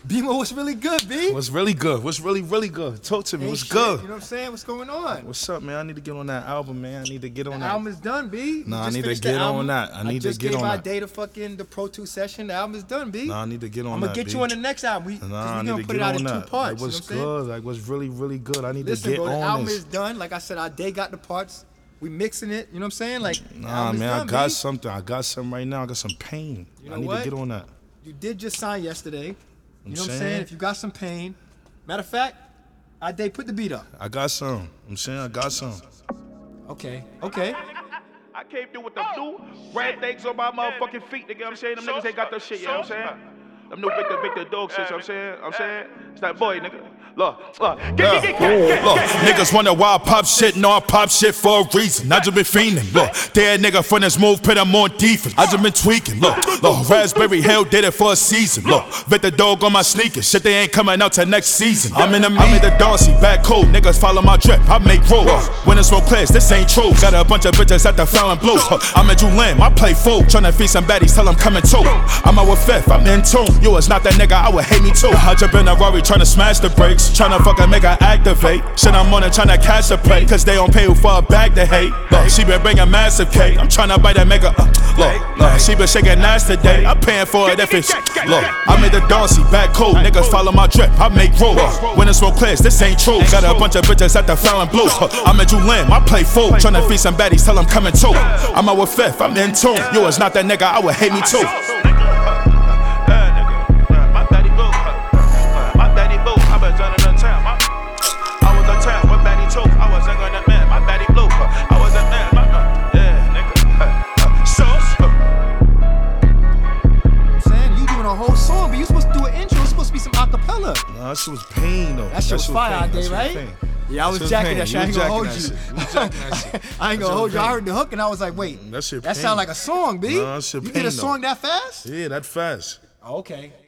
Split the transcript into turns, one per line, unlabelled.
Beamer, what's really good, B?
What's really good? What's really good? Talk to me.
Ain't
What's
shit,
good?
You know what I'm saying? What's going on?
What's up, man? I need to get on that album, man. I need to get on
The
that.
album is done, B.
Nah, I
Just
need to
finished
get
the album.
on that. I need to
just
get
gave
on
our
that.
day to the Pro 2 session. The album is done, B.
Nah, I need to get on
I'm
that.
gonna get
B.
you on the next album.
Nah, I
we
need
gonna
to
put it
get
out
on
in two
that.
parts.
Like, what's
you know what I'm
good? Like, what's really good? I need
Listen,
to get
bro, the
on
album
this.
is done. Like I said, our day got the parts. We mixing it. You know what I'm saying? Like, the
Nah,
album is
man,
done,
I got
B.
something. I got something right now. I got some pain.
You know
I need
what?
to get on that.
You did just sign yesterday. You know what I'm
saying?
saying? If you got some pain. Matter of fact, our day put the beat up.
I got some. I'm saying I got some.
Okay.
I came through with the new red things on my motherfucking feet, nigga. I'm saying them niggas ain't got that shit, you know what I'm saying? Them new Victor Dog shit, I'm saying? It's that boy, nigga. Look.
Look, niggas wonder why I pop shit. No, I pop shit for a reason. I just been fiending. Look, dead nigga from this move, put him on defense. I just been tweaking. Look, Raspberry Hill did it for a season. Look, Victor Dog on my sneakers. Shit, they ain't coming out till next season. I'm in the Darcy, back cold. Niggas follow my drip. I make rolls. When it's smoke clears, this ain't true. Got a bunch of bitches at the Fountain Blue. I'm at Julian, I play full. Tryna feed some baddies till I'm coming too. I'm out with Fifth, I'm in tune. You was not that nigga, I would hate me too. I jump in a Rari tryna smash the brakes. Tryna fucking make her activate. Shit, I'm on it tryna catch the play. Cause they don't pay you for a bag to hate. Look, she been bringing massive cake. I'm tryna bite and make her look, she been shaking ass today. I'm paying for it if it's look. I'm in the Darcy, back cold. Niggas follow my drip, I make rolls. When it's smoke clears, this ain't true. Got a bunch of bitches at the Fountain Blue. I'm at Julian, I play full. Tryna feed some baddies till I'm coming too. I'm out with Fifth, I'm in tune. You was not that nigga, I would hate me too. Nah, that shit was pain though.
That shit was fire out there, right?
Pain.
Yeah, I was jacking that shit. I ain't gonna hold you. I ain't gonna hold you. I heard the hook and I was like, wait,
that shit
that sound like a song, B.
Nah, that shit
You
pain,
did a song
though.
that fast?
Yeah, that fast.
Okay.